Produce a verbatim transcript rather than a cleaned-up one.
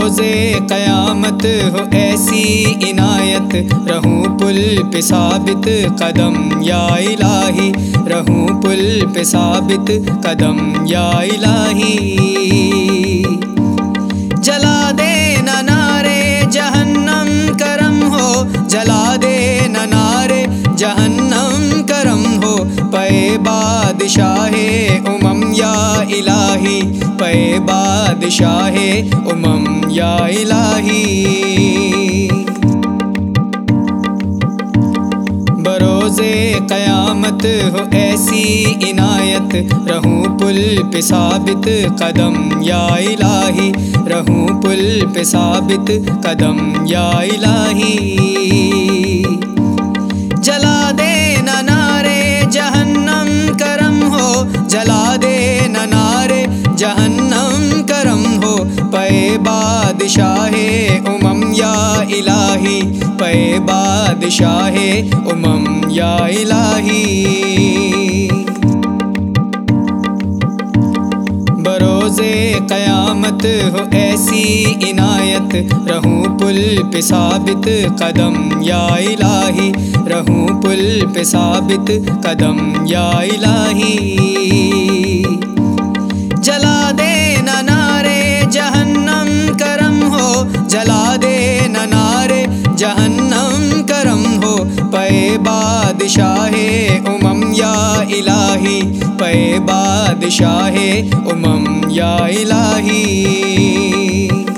بروز قیامت ہو ایسی عنایت، رہوں پل پہ ثابت قدم یا الہی، رہوں پل پہ ثابت قدم یا الہی۔ جلا دے نہ نارے جہنم کرم ہو، جلا دے نہ نارے جہنم کرم ہو، پے بادشاہ امم یا الہی، پے بادشاہ امم یا الہی۔ بروز قیامت ہو ایسی عنایت، رہوں پل پہ ثابت قدم یا الہی، رہوں پل پہ ثابت قدم یا الہی۔ جلا دے نہ نارے جہنم کرم ہو، جلا دے نہ نارے جہنم کرم ہو، پے بادشاہ امم یا الہی، پے بادشاہ امم یا الہی۔ بروز قیامت ہو ایسی عنایت، رہوں پل پہ ثابت قدم یا الہی، رہوں پل پہ ثابت قدم یا الہی۔ جلا دے نہ نارے جہنم کرم ہو، جلا دے نہ نارے جہنم کرم ہو، پے بادشاہ امم یا الہی، پے بادشاہ امم یا الہی۔